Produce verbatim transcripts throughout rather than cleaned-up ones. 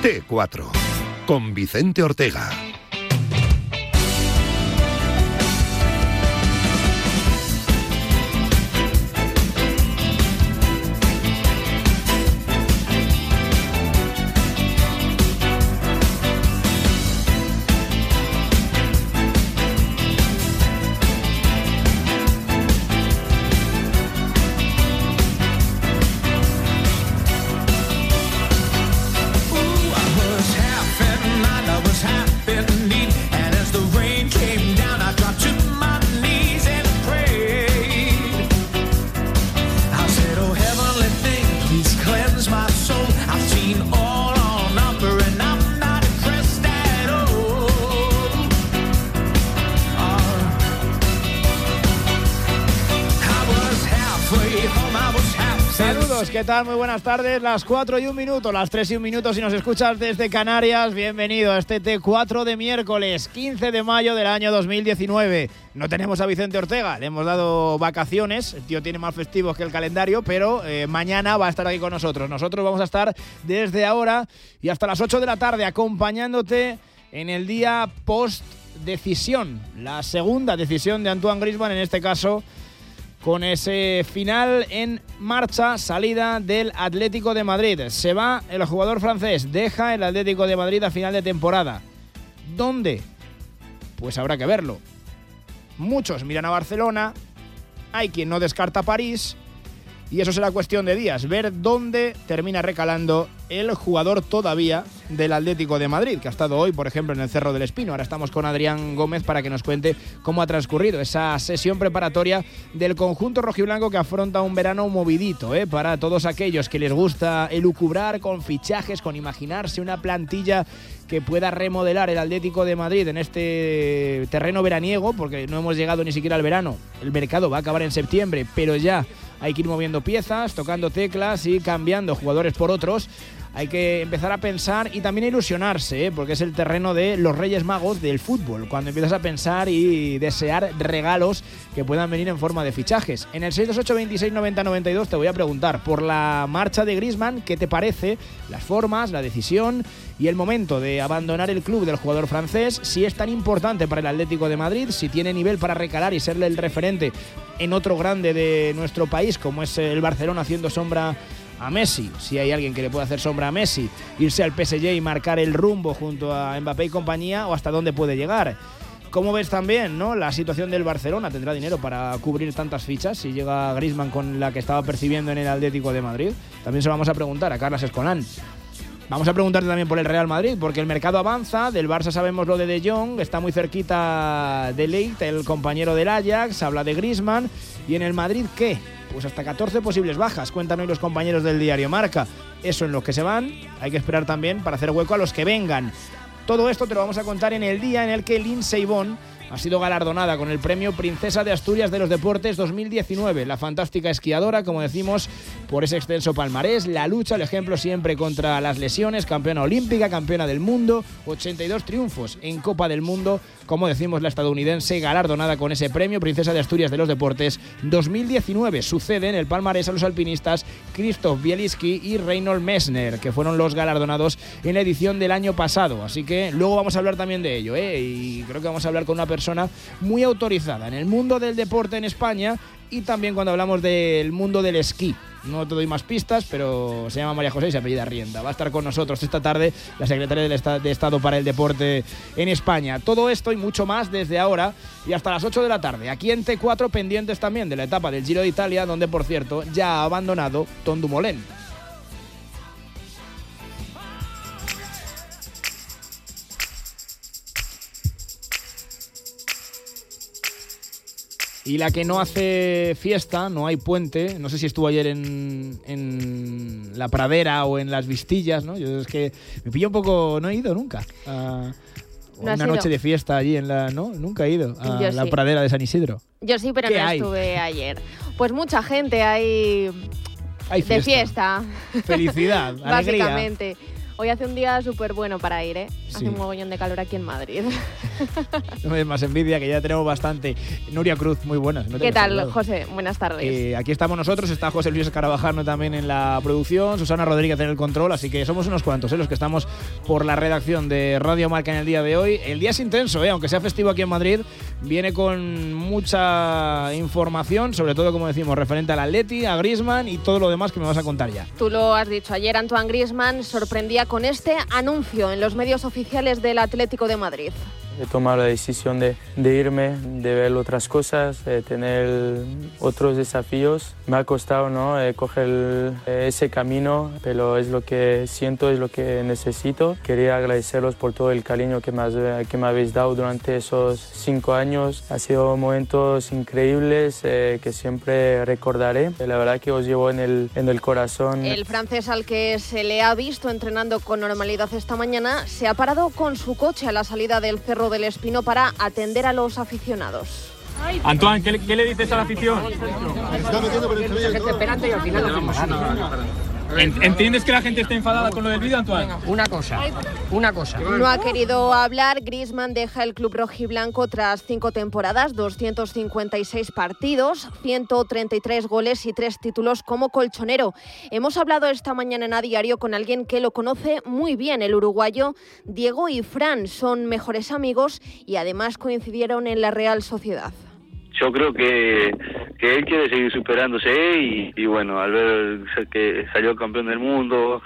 T cuatro, con Vicente Ortega. ¿Qué tal? Muy buenas tardes, las cuatro y un minuto, las tres y un minuto si nos escuchas desde Canarias. Bienvenido a este T cuatro de miércoles, quince de mayo del año dos mil diecinueve. No tenemos a Vicente Ortega, le hemos dado vacaciones, el tío tiene más festivos que el calendario, pero eh, mañana va a estar aquí con nosotros. Nosotros vamos a estar desde ahora y hasta las ocho de la tarde acompañándote en el día post-decisión, la segunda decisión de Antoine Griezmann, en este caso con ese final en marcha, salida del Atlético de Madrid. Se va el jugador francés, deja el Atlético de Madrid a final de temporada. ¿Dónde? Pues habrá que verlo. Muchos miran a Barcelona, hay quien no descarta París, y eso será cuestión de días, ver dónde termina recalando el jugador todavía del Atlético de Madrid, que ha estado hoy, por ejemplo, en el Cerro del Espino. Ahora estamos con Adrián Gómez para que nos cuente cómo ha transcurrido esa sesión preparatoria del conjunto rojiblanco, que afronta un verano movidito, ¿eh? Para todos aquellos que les gusta elucubrar con fichajes, con imaginarse una plantilla que pueda remodelar el Atlético de Madrid en este terreno veraniego, porque no hemos llegado ni siquiera al verano. El mercado va a acabar en septiembre, pero ya hay que ir moviendo piezas, tocando teclas y cambiando jugadores por otros. Hay que empezar a pensar y también a ilusionarse, ¿eh? Porque es el terreno de los Reyes Magos del fútbol, cuando empiezas a pensar y desear regalos que puedan venir en forma de fichajes. En el seis dos ocho, veintiséis, noventa, noventa y dos te voy a preguntar por la marcha de Griezmann, ¿qué te parece? Las formas, la decisión y el momento de abandonar el club del jugador francés, si es tan importante para el Atlético de Madrid, si tiene nivel para recalar y serle el referente en otro grande de nuestro país, como es el Barcelona haciendo sombra a Messi, si hay alguien que le puede hacer sombra a Messi, irse al P S G y marcar el rumbo junto a Mbappé y compañía, o hasta dónde puede llegar. ¿Cómo ves también, no, la situación del Barcelona? ¿Tendrá dinero para cubrir tantas fichas si llega Griezmann con la que estaba percibiendo en el Atlético de Madrid? También se lo vamos a preguntar a Carlas Escolán. Vamos a preguntarte también por el Real Madrid, porque el mercado avanza. Del Barça sabemos lo de De Jong, está muy cerquita de Ligt, el compañero del Ajax, habla de Griezmann. ¿Y en el Madrid qué? Pues hasta catorce posibles bajas, cuentan hoy los compañeros del diario Marca. Eso en los que se van, hay que esperar también para hacer hueco a los que vengan. Todo esto te lo vamos a contar en el día en el que Lindsey Vonn ha sido galardonada con el premio Princesa de Asturias de los Deportes dos mil diecinueve. La fantástica esquiadora, como decimos, por ese extenso palmarés, la lucha, el ejemplo siempre contra las lesiones, campeona olímpica, campeona del mundo, ochenta y dos triunfos en Copa del Mundo, como decimos, la estadounidense galardonada con ese premio Princesa de Asturias de los Deportes dos mil diecinueve. Suceden el palmarés a los alpinistas Christoph Bieliski y Reinhold Messner, que fueron los galardonados en la edición del año pasado. Así que luego vamos a hablar también de ello, ¿eh? Y creo que vamos a hablar con una persona persona muy autorizada en el mundo del deporte en España y también cuando hablamos del mundo del esquí. No te doy más pistas, pero se llama María José y se apellida Rienda. Va a estar con nosotros esta tarde la secretaria del Estado, de Estado para el Deporte en España. Todo esto y mucho más desde ahora y hasta las ocho de la tarde. Aquí en T cuatro, pendientes también de la etapa del Giro de Italia, donde, por cierto, ya ha abandonado Tom Dumoulin. Y la que no hace fiesta, no hay puente, no sé si estuvo ayer en, en la pradera o en las Vistillas, ¿no? Yo es que me pillo un poco, no he ido nunca a no una noche de fiesta allí en la, ¿no? Nunca he ido a Yo la sí. pradera de San Isidro. Yo sí, pero ¿Qué no hay? estuve ayer. Pues mucha gente hay, Hay de fiesta. fiesta. Felicidad, alegría. Básicamente. Hoy hace un día súper bueno para ir, ¿eh? Sí. Hace un mogollón de calor aquí en Madrid. No me des más envidia, que ya tenemos bastante. Nuria Cruz, muy buenas. No ¿Qué tal, José? Buenas tardes. Eh, aquí estamos nosotros, está José Luis Escarabajano también en la producción, Susana Rodríguez en el control, así que somos unos cuantos, ¿eh? Los que estamos por la redacción de Radio Marca en el día de hoy. El día es intenso, ¿eh? Aunque sea festivo aquí en Madrid, viene con mucha información, sobre todo, como decimos, referente al Atleti, a Griezmann y todo lo demás que me vas a contar ya. Tú lo has dicho, ayer Antoine Griezmann sorprendía con este anuncio en los medios oficiales del Atlético de Madrid. He tomado la decisión de, de irme, de ver otras cosas, de tener otros desafíos. Me ha costado, ¿no?, eh, coger ese camino, pero es lo que siento, es lo que necesito. Quería agradeceros por todo el cariño que me, has, que me habéis dado durante esos cinco años. Ha sido momentos increíbles eh, que siempre recordaré. La verdad que os llevo en el, en el corazón. El francés, al que se le ha visto entrenando con normalidad esta mañana, se ha parado con su coche a la salida del Cerro del Espino para atender a los aficionados. Antoine, ¿qué le, qué le dices a la afición? ¿Entiendes que la gente está enfadada con lo del vídeo, Antoine? Una cosa, una cosa. No ha querido hablar. Griezmann deja el club rojiblanco tras cinco temporadas, doscientos cincuenta y seis partidos, ciento treinta y tres goles y tres títulos como colchonero. Hemos hablado esta mañana en A Diario con alguien que lo conoce muy bien, el uruguayo Diego y Fran. Son mejores amigos y además coincidieron en la Real Sociedad. Yo creo que, que él quiere seguir superándose y, y bueno, al ver que salió campeón del mundo,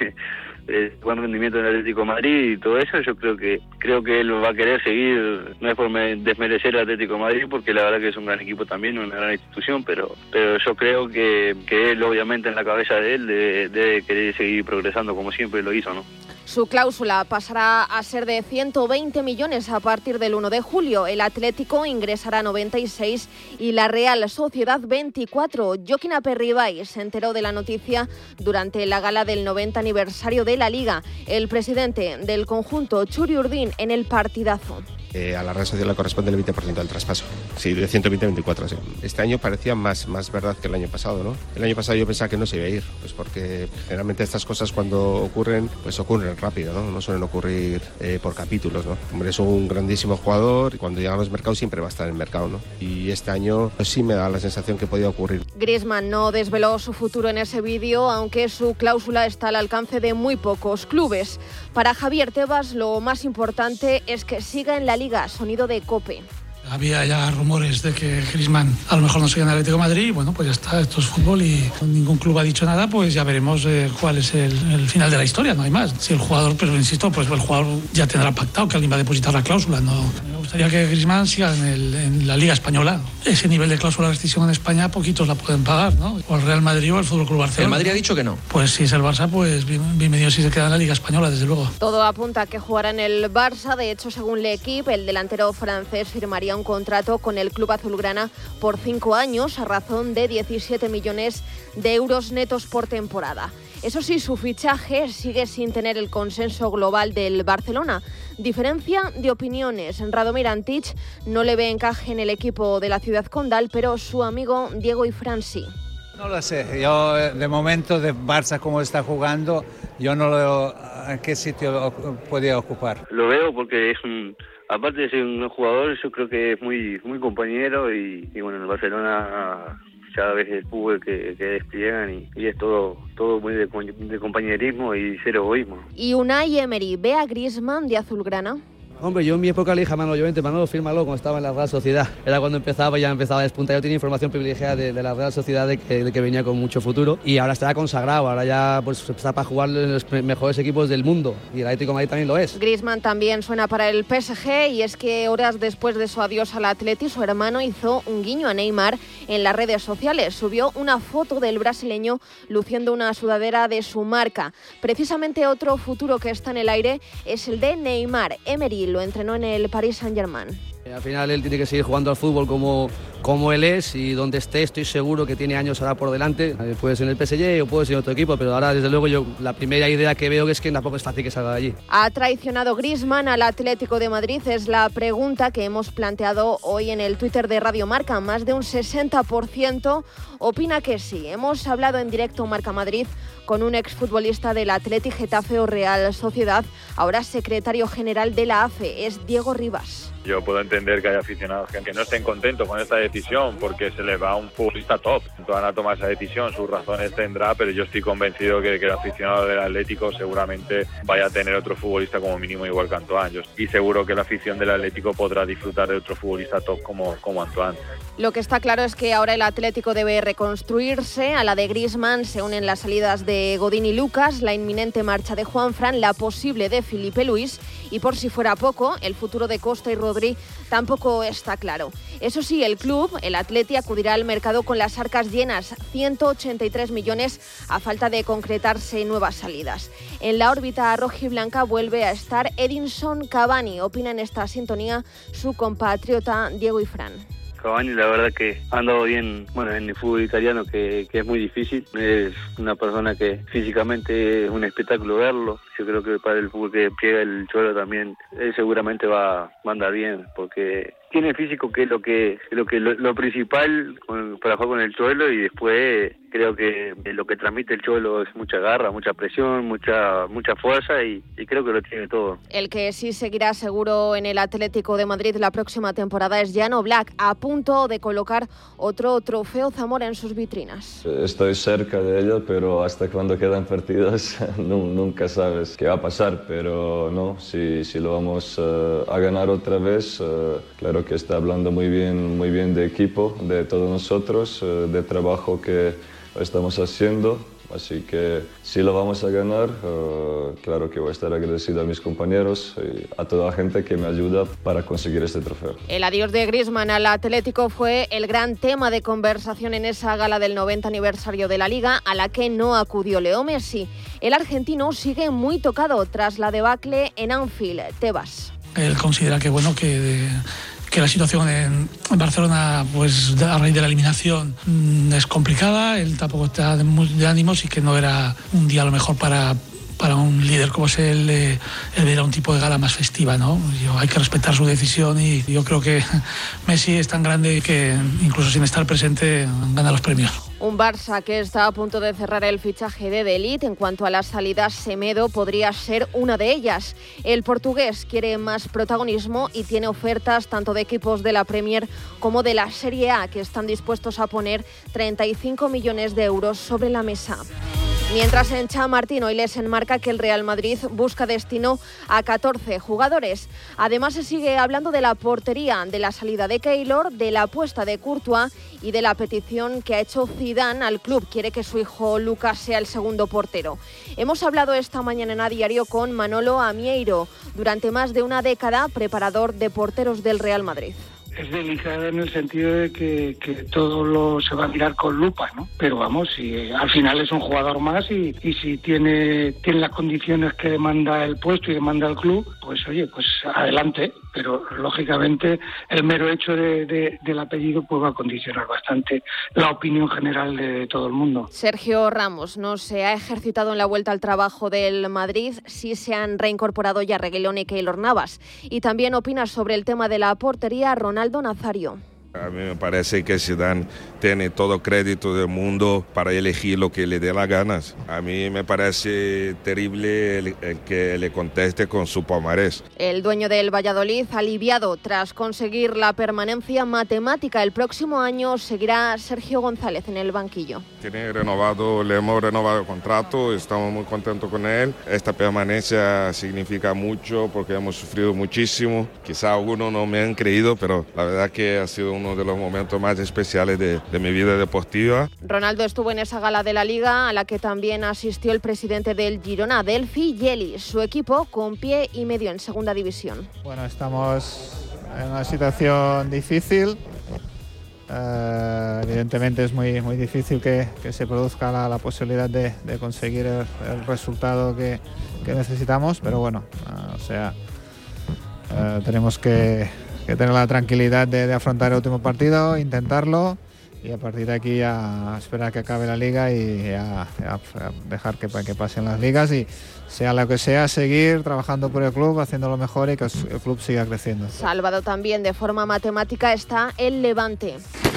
el buen rendimiento en el Atlético de Madrid y todo eso, yo creo que creo que él va a querer seguir. No es por desmerecer al Atlético de Madrid, porque la verdad que es un gran equipo también, una gran institución, pero pero yo creo que, que él, obviamente, en la cabeza de él debe, debe querer seguir progresando como siempre lo hizo, ¿no? Su cláusula pasará a ser de ciento veinte millones a partir del uno de julio. El Atlético ingresará noventa y seis y la Real Sociedad veinticuatro. Joaquín Aperribay se enteró de la noticia durante la gala del noventa aniversario de la Liga. El presidente del conjunto, Txuri Urdin, en el partidazo. Eh, a la Real Sociedad le corresponde el veinte por ciento del traspaso. Sí, de ciento veinte a veinticuatro, sí. Este año parecía más, más verdad que el año pasado, ¿no? El año pasado yo pensaba que no se iba a ir, pues porque generalmente estas cosas cuando ocurren, pues ocurren rápido, ¿no? No suelen ocurrir eh, por capítulos, ¿no? Hombre, es un grandísimo jugador y cuando llegan los mercados siempre va a estar en el mercado, ¿no? Y este año pues sí me da la sensación que podía ocurrir. Griezmann no desveló su futuro en ese vídeo, aunque su cláusula está al alcance de muy pocos clubes. Para Javier Tebas, lo más importante es que siga en la Liga. Sonido de COPE. Había ya rumores de que Griezmann a lo mejor no sigue en el Atlético de Madrid. Bueno, pues ya está, esto es fútbol y ningún club ha dicho nada, pues ya veremos eh, cuál es el, el final de la historia, no hay más. Si el jugador, pero insisto, pues el jugador ya tendrá pactado que alguien va a depositar la cláusula. No, me gustaría que Griezmann siga en, el, en la Liga Española. Ese nivel de cláusula de rescisión en España, poquitos la pueden pagar, ¿no? O el Real Madrid o el Fútbol Club Barcelona. El Madrid ha dicho que no. Pues si es el Barça, pues bienvenido si se queda en la Liga Española, desde luego. Todo apunta a que jugará en el Barça. De hecho, según L'Equipe, el delantero francés firmaría un contrato con el club azulgrana por cinco años a razón de diecisiete millones de euros netos por temporada. Eso sí, su fichaje sigue sin tener el consenso global del Barcelona. Diferencia de opiniones. Radomir Antic no le ve encaje en el equipo de la ciudad condal, pero su amigo Diego y Fran sí. No lo sé, yo de momento de Barça como está jugando, yo no lo veo en qué sitio podría ocupar. Lo veo porque es un, aparte de ser un buen jugador, yo creo que es muy muy compañero y, y bueno, en el Barcelona cada vez el fútbol que, que despliegan y, y es todo todo muy de, de compañerismo y cero egoísmo. Y Unai Emery ve a Griezmann de azulgrana. Hombre, yo en mi época le dije a Manolo Llorente, Manolo, fírmalo cuando estaba en la Real Sociedad. Era cuando empezaba, ya empezaba a despuntar. Yo tenía información privilegiada de, de la Real Sociedad de que, de que venía con mucho futuro. Y ahora estará consagrado, ahora ya pues, está para jugar en los mejores equipos del mundo. Y el Atlético de Madrid también lo es. Griezmann también suena para el P S G y es que horas después de su adiós al Atleti, su hermano hizo un guiño a Neymar en las redes sociales. Subió una foto del brasileño luciendo una sudadera de su marca. Precisamente otro futuro que está en el aire es el de Neymar. Emery lo entrenó en el Paris Saint-Germain. Al final él tiene que seguir jugando al fútbol como, como él es, y donde esté estoy seguro que tiene años ahora por delante. Puede ser en el P S G o puede ser en otro equipo, pero ahora desde luego yo la primera idea que veo es que tampoco es fácil que salga de allí. ¿Ha traicionado Griezmann al Atlético de Madrid? Es la pregunta que hemos planteado hoy en el Twitter de Radio Marca. Más de un sesenta por ciento opina que sí. Hemos hablado en directo Marca Madrid con un exfutbolista del Athletic, Getafe o Real Sociedad, ahora secretario general de la A F E, es Diego Rivas. Yo puedo entender que haya aficionados que no estén contentos con esta decisión porque se les va a un futbolista top. Van a tomar esa decisión, sus razones tendrá, pero yo estoy convencido que, que el aficionado del Atlético seguramente vaya a tener otro futbolista como mínimo igual que Antoine. Y seguro que la afición del Atlético podrá disfrutar de otro futbolista top como, como Antoine. Lo que está claro es que ahora el Atlético debe reconstruirse. A la de Griezmann se unen las salidas de Godín y Lucas, la inminente marcha de Juanfran, la posible de Filipe Luis y, por si fuera poco, el futuro de Costa y Rodri tampoco está claro. Eso sí, el club, el Atleti, acudirá al mercado con las arcas llenas, ciento ochenta y tres millones a falta de concretarse nuevas salidas. En la órbita rojiblanca vuelve a estar Edinson Cavani, opina en esta sintonía su compatriota Diego Ifrán. Cavani la verdad que ha andado bien, bueno, en el fútbol italiano, que, que es muy difícil. Es una persona que físicamente es un espectáculo verlo. Yo creo que para el fútbol que pega el Cholo también, él seguramente va, va a andar bien, porque tiene físico, que es lo que lo que lo, lo principal con, para jugar con el Cholo, y después creo que lo que transmite el Cholo es mucha garra, mucha presión, mucha mucha fuerza, y, y creo que lo tiene todo. El que sí seguirá seguro en el Atlético de Madrid la próxima temporada es Jan Oblak, a punto de colocar otro trofeo Zamora en sus vitrinas. Estoy cerca de ello, pero hasta cuando quedan partidos nunca sabes qué va a pasar, pero no, si, si lo vamos uh, a ganar otra vez, uh, claro que está hablando muy bien, muy bien de equipo, de todos nosotros, uh, de trabajo que estamos haciendo. Así que si lo vamos a ganar, uh, claro que voy a estar agradecido a mis compañeros y a toda la gente que me ayuda para conseguir este trofeo. El adiós de Griezmann al Atlético fue el gran tema de conversación en esa gala del noventa aniversario de la Liga, a la que no acudió Leo Messi. El argentino sigue muy tocado tras la debacle en Anfield. Tebas. Él considera que bueno que... De... que la situación en Barcelona, pues a raíz de la eliminación, es complicada, él tampoco está de, de ánimos y que no era un día a lo mejor para, para un líder como es él, eh, él era un tipo de gala más festiva, ¿no? Yo, hay que respetar su decisión y yo creo que Messi es tan grande que incluso sin estar presente gana los premios. Un Barça que está a punto de cerrar el fichaje de De Ligt. En cuanto a las salidas, Semedo podría ser una de ellas. El portugués quiere más protagonismo y tiene ofertas tanto de equipos de la Premier como de la Serie A, que están dispuestos a poner treinta y cinco millones de euros sobre la mesa. Mientras en Chamartín hoy les enmarca que el Real Madrid busca destino a catorce jugadores. Además se sigue hablando de la portería, de la salida de Keylor, de la apuesta de Courtois y de la petición que ha hecho Zidane al club. Quiere que su hijo Lucas sea el segundo portero. Hemos hablado esta mañana en A Diario con Manolo Amieiro, durante más de una década preparador de porteros del Real Madrid. Es delicada en el sentido de que, que todo lo se va a mirar con lupa, ¿no? Pero vamos, si al final es un jugador más y, y si tiene, tiene las condiciones que demanda el puesto y demanda el club, pues oye, pues adelante. Pero lógicamente el mero hecho de, de, del apellido pues va a condicionar bastante la opinión general de todo el mundo. Sergio Ramos no se ha ejercitado en la vuelta al trabajo del Madrid, sí se han reincorporado ya Reguilón y Keylor Navas. Y también opina sobre el tema de la portería Ronaldo Nazario. A mí me parece que Zidane tiene todo crédito del mundo para elegir lo que le dé las ganas. A mí me parece terrible el, el que le conteste con su palmarés. El dueño del Valladolid, aliviado tras conseguir la permanencia matemática el próximo año, seguirá Sergio González en el banquillo. Tiene renovado, le hemos renovado el contrato, estamos muy contentos con él. Esta permanencia significa mucho porque hemos sufrido muchísimo. Quizá algunos no me han creído, pero la verdad que ha sido un uno de los momentos más especiales de, de mi vida deportiva. Ronaldo estuvo en esa gala de la Liga a la que también asistió el presidente del Girona, Delphi Yeli. Su equipo con pie y medio en segunda división. Bueno, estamos en una situación difícil. Uh, evidentemente es muy, muy difícil que, que se produzca la, la posibilidad de, de conseguir el, el resultado que, que necesitamos, pero bueno, uh, o sea, uh, tenemos que que tener la tranquilidad de, de afrontar el último partido, intentarlo y a partir de aquí a esperar que acabe la liga y a, a, a dejar que, que pasen las ligas y sea lo que sea, seguir trabajando por el club, haciendo lo mejor y que el club siga creciendo. Salvado también de forma matemática está el Levante.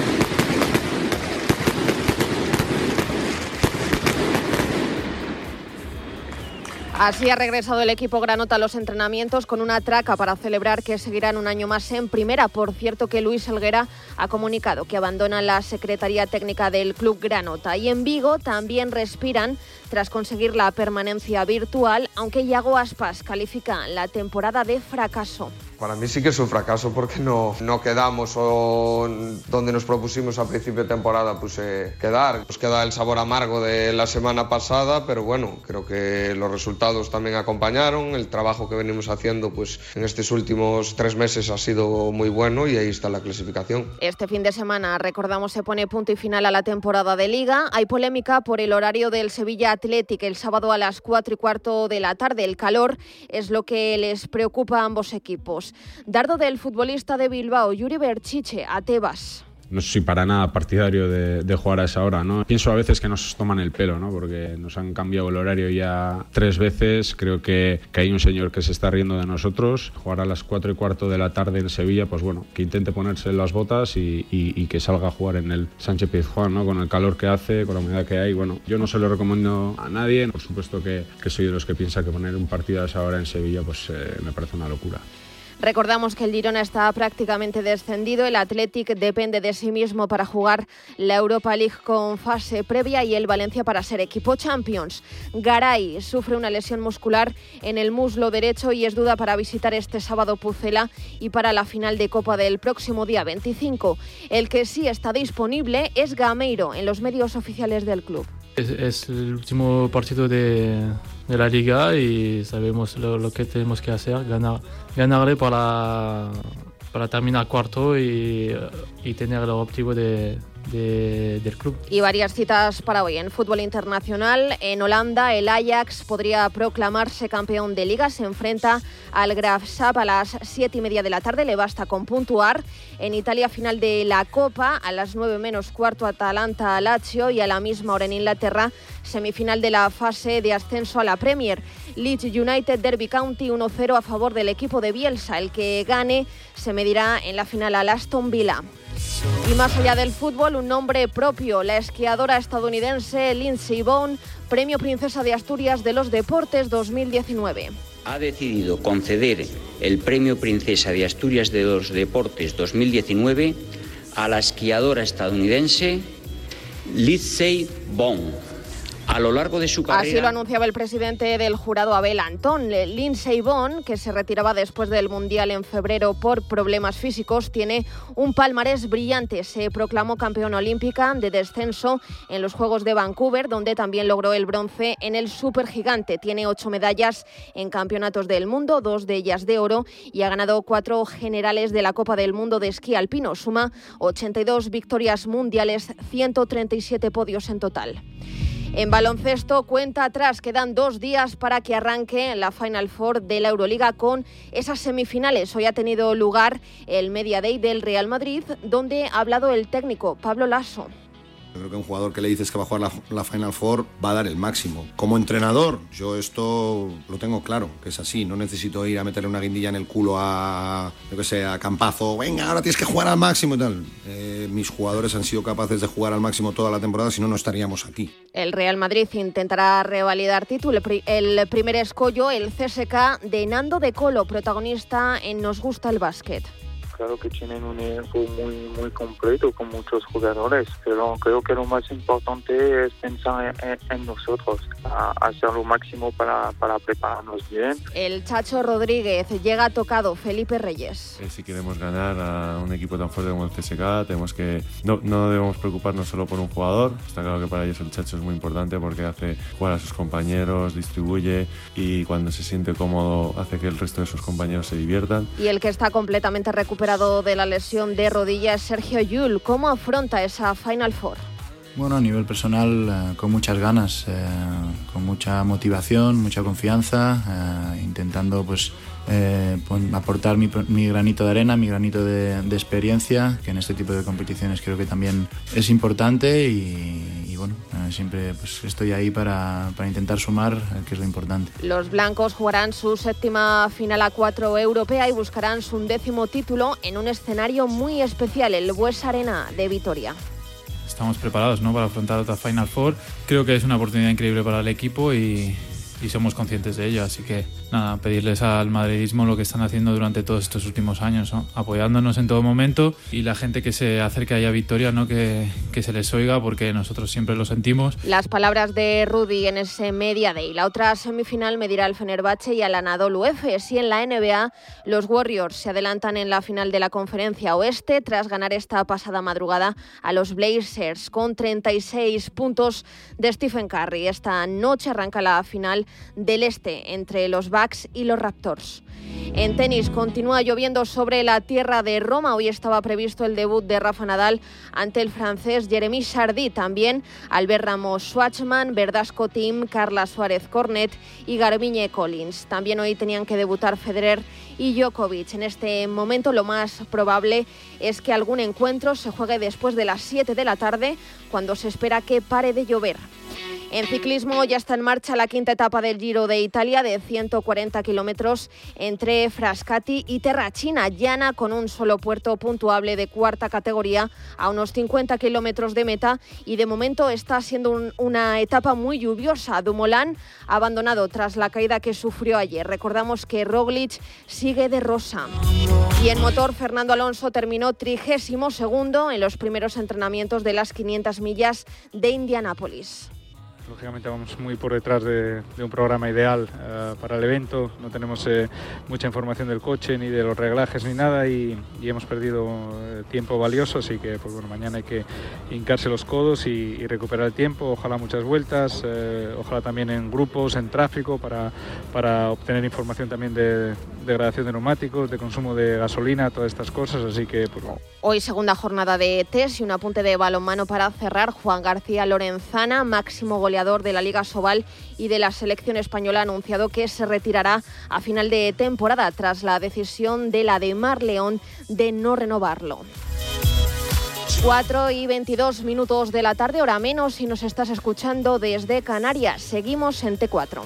Así ha regresado el equipo granota a los entrenamientos con una traca para celebrar que seguirán un año más en primera. Por cierto que Luis Helguera ha comunicado que abandona la Secretaría Técnica del club granota. Y en Vigo también respiran tras conseguir la permanencia virtual, aunque Iago Aspas califica la temporada de fracaso. Para mí sí que es un fracaso porque no, no quedamos o donde nos propusimos a principio de temporada pues, eh, quedar. Nos queda el sabor amargo de la semana pasada, pero bueno, creo que los resultados también acompañaron. El trabajo que venimos haciendo pues, en estos últimos tres meses ha sido muy bueno y ahí está la clasificación. Este fin de semana, recordamos, se pone punto y final a la temporada de Liga. Hay polémica por el horario del Sevilla Athletic el sábado a las cuatro y cuarto de la tarde. El calor es lo que les preocupa a ambos equipos. Dardo del futbolista de Bilbao, Yuri Berchiche, a Tebas. No soy para nada partidario de, de jugar a esa hora, ¿no? Pienso a veces que nos toman el pelo, ¿no? Porque nos han cambiado el horario ya tres veces. Creo que, que hay un señor que se está riendo de nosotros. Jugar a las cuatro y cuarto de la tarde en Sevilla, pues bueno, que intente ponerse las botas y, y, y que salga a jugar en el Sánchez Pizjuán, ¿no? Con el calor que hace, con la humedad que hay. Bueno, yo no se lo recomiendo a nadie. Por supuesto que, que soy de los que piensa que poner un partido a esa hora en Sevilla, pues eh, me parece una locura. Recordamos que el Girona está prácticamente descendido, el Athletic depende de sí mismo para jugar la Europa League con fase previa y el Valencia para ser equipo Champions. Garay sufre una lesión muscular en el muslo derecho y es duda para visitar este sábado Pucela y para la final de Copa del próximo día veinticinco. El que sí está disponible es Gameiro en los medios oficiales del club. Es, es el último partido de, de la Liga y sabemos lo, lo que tenemos que hacer, ganar, ganarle para, para terminar cuarto y, y tener el objetivo de, de, del club. Y varias citas para hoy en fútbol internacional. En Holanda, el Ajax podría proclamarse campeón de Liga. Se enfrenta al Graafschap a las siete y media de la tarde. Le basta con puntuar. En Italia, final de la Copa, a las nueve menos cuarto, Atalanta-Lazio, y a la misma hora en Inglaterra, semifinal de la fase de ascenso a la Premier. Leeds United Derby County uno cero a favor del equipo de Bielsa. El que gane se medirá en la final al Aston Villa. Y más allá del fútbol, un nombre propio, la esquiadora estadounidense Lindsey Vonn, Premio Princesa de Asturias de los Deportes dos mil diecinueve. Ha decidido conceder el Premio Princesa de Asturias de los Deportes dos mil diecinueve a la esquiadora estadounidense Lindsey Vonn. A lo largo de su carrera... Así lo anunciaba el presidente del jurado, Abel Antón. Lindsey Vonn, que se retiraba después del Mundial en febrero por problemas físicos, tiene un palmarés brillante. Se proclamó campeona olímpica de descenso en los Juegos de Vancouver, donde también logró el bronce en el supergigante. Tiene ocho medallas en campeonatos del mundo, dos de ellas de oro, y ha ganado cuatro generales de la Copa del Mundo de esquí alpino. Suma ochenta y dos victorias mundiales, ciento treinta y siete podios en total. En baloncesto, cuenta atrás, quedan dos días para que arranque la Final Four de la Euroliga con esas semifinales. Hoy ha tenido lugar el Media Day del Real Madrid, donde ha hablado el técnico Pablo Lasso. Creo que un jugador que le dices que va a jugar la, la Final Four va a dar el máximo. Como entrenador, yo esto lo tengo claro, que es así. No necesito ir a meterle una guindilla en el culo a, yo que sé, a Campazo. Venga, ahora tienes que jugar al máximo y tal. Eh, mis jugadores han sido capaces de jugar al máximo toda la temporada, si no, no estaríamos aquí. El Real Madrid intentará revalidar título. El primer escollo, el C S K de Nando De Colo, protagonista en Nos Gusta el Básquet. Claro que tienen un equipo muy muy completo con muchos jugadores, pero creo que lo más importante es pensar en, en nosotros, a, hacer lo máximo para, para prepararnos bien. El Chacho Rodríguez llega tocado, Felipe Reyes. Eh, si queremos ganar a un equipo tan fuerte como el C S K, tenemos que no, no debemos preocuparnos solo por un jugador. Está claro que para ellos el Chacho es muy importante porque hace jugar a sus compañeros, distribuye y cuando se siente cómodo hace que el resto de sus compañeros se diviertan. Y el que está completamente recuperado de la lesión de rodilla es Sergio Llull. ¿Cómo afronta esa Final Four? Bueno, a nivel personal, eh, con muchas ganas, eh, con mucha motivación, mucha confianza, eh, intentando pues eh, aportar mi, mi granito de arena, mi granito de, de experiencia, que en este tipo de competiciones creo que también es importante y, y bueno, eh, siempre pues, estoy ahí para, para intentar sumar, que es lo importante. Los blancos jugarán su séptima final a cuatro europea y buscarán su undécimo título en un escenario muy especial, el Buesa Arena de Vitoria. Estamos preparados, ¿no?, para afrontar otra Final Four. Creo que es una oportunidad increíble para el equipo y, y somos conscientes de ello, así que nada, pedirles al madridismo lo que están haciendo durante todos estos últimos años, ¿no?, apoyándonos en todo momento, y la gente que se acerque ahí a Vitoria, ¿no?, que, que se les oiga, porque nosotros siempre lo sentimos. Las palabras de Rudy en ese Media Day. La otra semifinal medirá al Fenerbahce y al Anadolu Efes, y en la N B A los Warriors se adelantan en la final de la Conferencia Oeste tras ganar esta pasada madrugada a los Blazers con treinta y seis puntos de Stephen Curry. Esta noche arranca la final del Este entre los Bucks y los Raptors. En tenis continúa lloviendo sobre la tierra de Roma. Hoy estaba previsto el debut de Rafa Nadal ante el francés Jeremy Chardy. También Albert Ramos Schwartzman, Verdasco Thiem, Carla Suárez Cornet y Garbiñe Collins. También hoy tenían que debutar Federer y Djokovic. En este momento lo más probable es que algún encuentro se juegue después de las siete de la tarde, cuando se espera que pare de llover. En ciclismo ya está en marcha la quinta etapa del Giro de Italia de ciento cuarenta kilómetros entre Frascati y Terracina, llana con un solo puerto puntuable de cuarta categoría a unos cincuenta kilómetros de meta, y de momento está siendo un, una etapa muy lluviosa. Dumoulin ha abandonado tras la caída que sufrió ayer. Recordamos que Roglic sigue de rosa. Y en motor, Fernando Alonso terminó trigésimo segundo en los primeros entrenamientos de las quinientas millas de Indianápolis. Lógicamente vamos muy por detrás de, de un programa ideal uh, para el evento. No tenemos eh, mucha información del coche, ni de los reglajes, ni nada, y, y hemos perdido eh, tiempo valioso, así que pues bueno, mañana hay que hincarse los codos y, y recuperar el tiempo. Ojalá muchas vueltas, eh, ojalá también en grupos, en tráfico, para, para obtener información también de degradación de neumáticos, de consumo de gasolina, todas estas cosas, así que pues bueno. Hoy segunda jornada de test y un apunte de balonmano para cerrar. Juan García Lorenzana, máximo goleador de la Liga Sobal y de la selección española, ha anunciado que se retirará a final de temporada tras la decisión de la de Mar León de no renovarlo. cuatro y veintidós minutos de la tarde, hora menos si nos estás escuchando desde Canarias. Seguimos en T cuatro.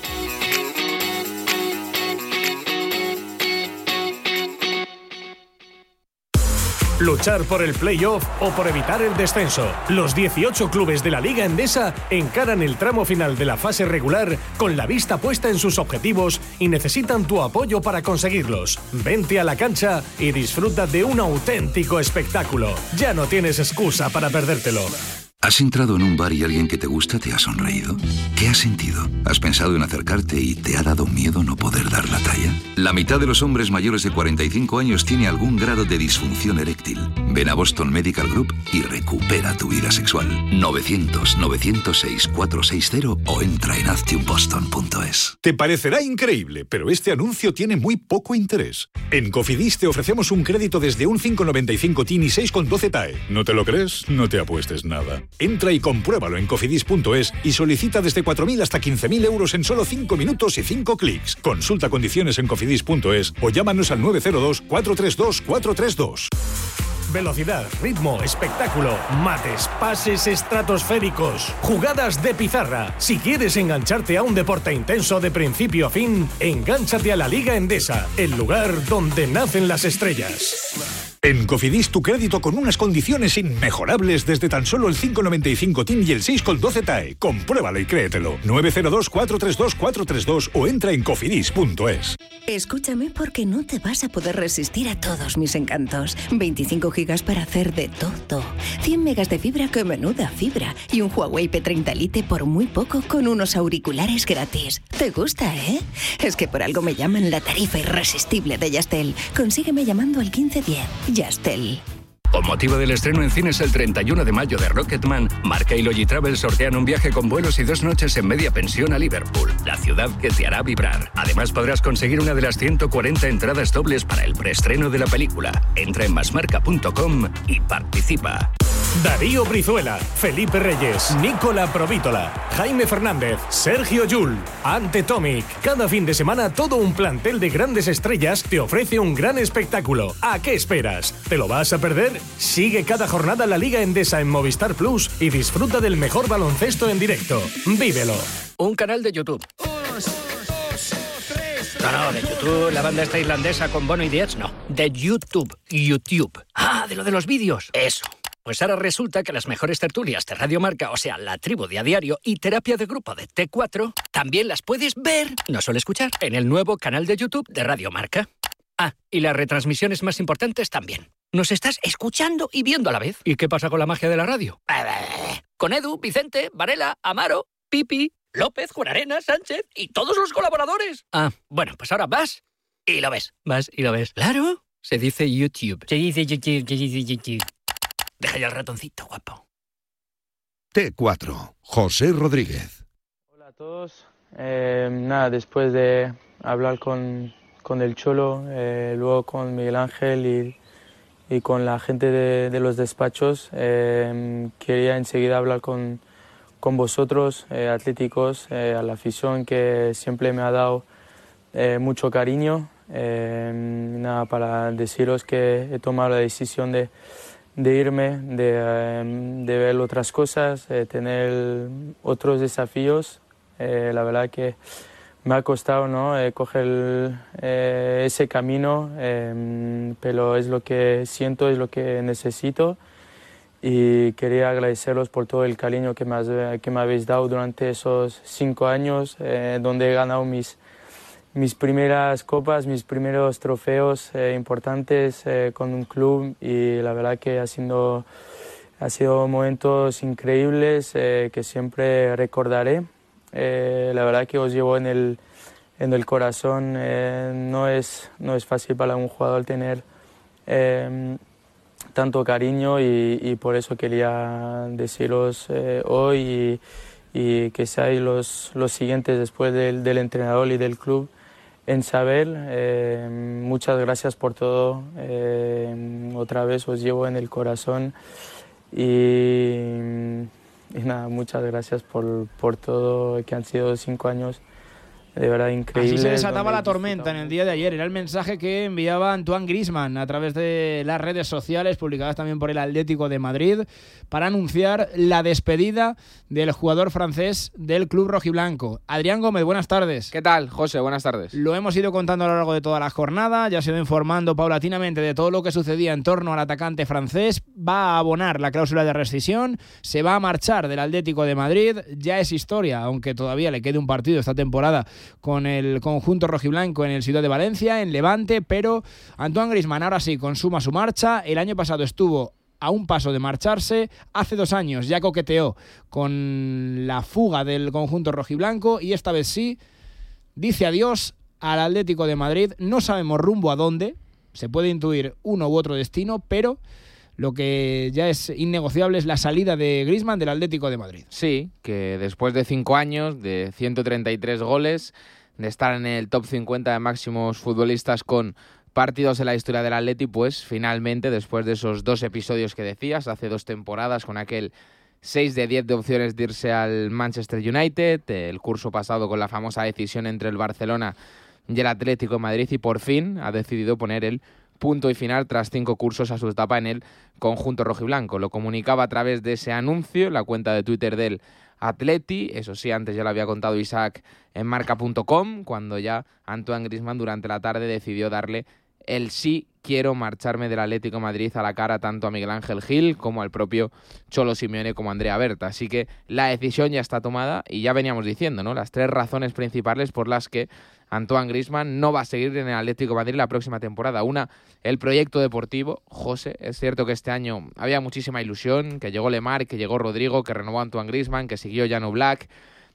Luchar por el play-off o por evitar el descenso. Los dieciocho clubes de la Liga Endesa encaran el tramo final de la fase regular con la vista puesta en sus objetivos y necesitan tu apoyo para conseguirlos. Vente a la cancha y disfruta de un auténtico espectáculo. Ya no tienes excusa para perdértelo. ¿Has entrado en un bar y alguien que te gusta te ha sonreído? ¿Qué has sentido? ¿Has pensado en acercarte y te ha dado miedo no poder dar la talla? La mitad de los hombres mayores de cuarenta y cinco años tiene algún grado de disfunción eréctil. Ven a Boston Medical Group y recupera tu vida sexual. novecientos, novecientos seis, cuatrocientos sesenta o entra en hazte un boston punto es. Te parecerá increíble, pero este anuncio tiene muy poco interés. En Cofidis te ofrecemos un crédito desde un cinco coma noventa y cinco T I N y seis coma doce T A E. ¿No te lo crees? No te apuestes nada. Entra y compruébalo en cofidis punto es y solicita desde cuatro mil hasta quince mil euros en solo cinco minutos y cinco clics. Consulta condiciones en cofidis punto es o llámanos al nueve cero dos, cuatro tres dos, cuatro tres dos. Velocidad, ritmo, espectáculo, mates, pases estratosféricos, jugadas de pizarra. Si quieres engancharte a un deporte intenso de principio a fin, engánchate a la Liga Endesa, el lugar donde nacen las estrellas. En Cofidis, tu crédito con unas condiciones inmejorables desde tan solo el cinco coma noventa y cinco T I N y el seis coma doce T A E. Compruébalo y créetelo. nueve cero dos, cuatro tres dos, cuatro tres dos o entra en cofidis punto es. Escúchame, porque no te vas a poder resistir a todos mis encantos. veinticinco gigas para hacer de todo. cien megas de fibra, que menuda fibra. Y un Huawei P treinta Lite por muy poco con unos auriculares gratis. ¿Te gusta, eh? Es que por algo me llaman la tarifa irresistible de Yastel. Consígueme llamando al quince diez. Yastel. Con motivo del estreno en cines el treinta y uno de mayo de Rocketman, Marca y Logitravel sortean un viaje con vuelos y dos noches en media pensión a Liverpool, la ciudad que te hará vibrar. Además podrás conseguir una de las ciento cuarenta entradas dobles para el preestreno de la película. Entra en masmarca punto com y participa. Darío Brizuela, Felipe Reyes, Nicola Provítola, Jaime Fernández, Sergio Llull, Ante Tomic. Cada fin de semana todo un plantel de grandes estrellas te ofrece un gran espectáculo. ¿A qué esperas? ¿Te lo vas a perder? Sigue cada jornada la Liga Endesa en Movistar Plus y disfruta del mejor baloncesto en directo. Vívelo. Un canal de YouTube. No, no, de YouTube, la banda esta irlandesa con Bono y Diez, no. De YouTube, YouTube. Ah, de lo de los vídeos. Eso. Pues ahora resulta que las mejores tertulias de Radio Marca, o sea, La Tribu de A Diario y Terapia de Grupo de T cuatro, también las puedes ver, no solo escuchar, en el nuevo canal de YouTube de Radio Marca. Ah, y las retransmisiones más importantes también. Nos estás escuchando y viendo a la vez. ¿Y qué pasa con la magia de la radio? Con Edu, Vicente, Varela, Amaro, Pipi, López, Juan Arenas, Sánchez y todos los colaboradores. Ah, bueno, pues ahora vas y lo ves. Vas y lo ves. Claro, se dice YouTube. Se dice YouTube, se dice YouTube. Deja ya el ratoncito, guapo. T cuatro, José Rodríguez. Hola a todos. Eh, nada, después de hablar con, con el Cholo, eh, luego con Miguel Ángel y, y con la gente de, de los despachos, eh, quería enseguida hablar con, con vosotros, eh, atléticos, eh, a la afición que siempre me ha dado eh, mucho cariño. Eh, nada, para deciros que he tomado la decisión de de irme, de, de ver otras cosas, de tener otros desafíos. Eh, la verdad que me ha costado, ¿no?, eh, coger eh, ese camino, eh, pero es lo que siento, es lo que necesito y quería agradeceros por todo el cariño que me, has, que me habéis dado durante esos cinco años, eh, donde he ganado mis mis primeras copas, mis primeros trofeos eh, importantes eh, con un club y la verdad que ha sido, ha sido momentos increíbles eh, que siempre recordaré. Eh, la verdad que os llevo en el, en el corazón. Eh, no es, no es fácil para un jugador tener eh, tanto cariño y, y por eso quería deciros eh, hoy y, y que seáis los, los siguientes después del, del entrenador y del club en saber. Eh, muchas gracias por todo. Eh, otra vez os llevo en el corazón y, y nada, muchas gracias por, por todo, que han sido cinco años de verdad increíble. Así se desataba la tormenta en el día de ayer. Era el mensaje que enviaba Antoine Griezmann a través de las redes sociales, publicadas también por el Atlético de Madrid, para anunciar la despedida del jugador francés del club rojiblanco. Adrián Gómez, buenas tardes. ¿Qué tal, José? Buenas tardes. Lo hemos ido contando a lo largo de toda la jornada, ya se ha ido informando paulatinamente de todo lo que sucedía en torno al atacante francés. Va a abonar la cláusula de rescisión, se va a marchar del Atlético de Madrid, ya es historia, aunque todavía le quede un partido esta temporada con el conjunto rojiblanco en el Ciudad de Valencia, en Levante, pero Antoine Griezmann ahora sí consuma su marcha. El año pasado estuvo a un paso de marcharse, hace dos años ya coqueteó con la fuga del conjunto rojiblanco y esta vez sí dice adiós al Atlético de Madrid. No sabemos rumbo a dónde, se puede intuir uno u otro destino, pero lo que ya es innegociable es la salida de Griezmann del Atlético de Madrid. Sí, que después de cinco años, de ciento treinta y tres goles, de estar en el top cincuenta de máximos futbolistas con partidos en la historia del Atleti, pues finalmente, después de esos dos episodios que decías, hace dos temporadas, con aquel seis de diez de opciones de irse al Manchester United, el curso pasado con la famosa decisión entre el Barcelona y el Atlético de Madrid, y por fin ha decidido poner el punto y final tras cinco cursos a su etapa en el conjunto rojiblanco. Lo comunicaba a través de ese anuncio en la cuenta de Twitter del Atleti. Eso sí, antes ya lo había contado Isaac en marca punto com, cuando ya Antoine Griezmann durante la tarde decidió darle el sí quiero marcharme del Atlético de Madrid a la cara tanto a Miguel Ángel Gil como al propio Cholo Simeone como a Andrea Berta. Así que la decisión ya está tomada y ya veníamos diciendo, ¿no?, las tres razones principales por las que Antoine Griezmann no va a seguir en el Atlético de Madrid la próxima temporada. Una, el proyecto deportivo. José, es cierto que este año había muchísima ilusión, que llegó Lemar, que llegó Rodrigo, que renovó a Antoine Griezmann, que siguió Jan Oblak,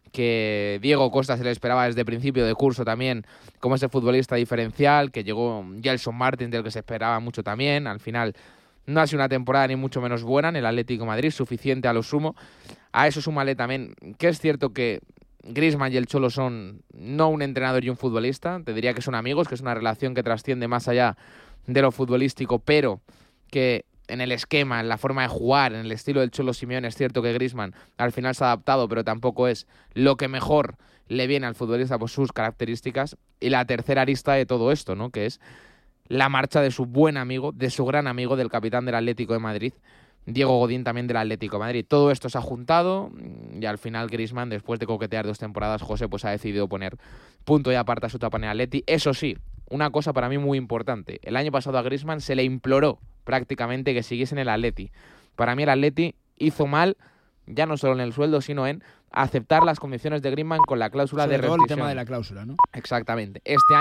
que Diego Costa se le esperaba desde principio de curso también como ese futbolista diferencial, que llegó Gelson Martin, del que se esperaba mucho también. Al final no ha sido una temporada ni mucho menos buena en el Atlético de Madrid, suficiente a lo sumo. A eso súmale también que es cierto que Griezmann y el Cholo son no un entrenador y un futbolista, te diría que son amigos, que es una relación que trasciende más allá de lo futbolístico, pero que en el esquema, en la forma de jugar, en el estilo del Cholo Simeone. Es cierto que Griezmann al final se ha adaptado, pero tampoco es lo que mejor le viene al futbolista por sus características. Y la tercera arista de todo esto, ¿no? Que es la marcha de su buen amigo, de su gran amigo, del capitán del Atlético de Madrid, Diego Godín, también del Atlético de Madrid. Todo esto se ha juntado y al final Griezmann, después de coquetear dos temporadas, José, pues ha decidido poner punto y aparte a su etapa en el Atleti. Eso sí, una cosa para mí muy importante. El año pasado a Griezmann se le imploró prácticamente que siguiese en el Atleti. Para mí el Atleti hizo mal, ya no solo en el sueldo, sino en aceptar las condiciones de Griezmann con la cláusula Sobre de todo rescisión. el tema de la cláusula, ¿no? Exactamente. Este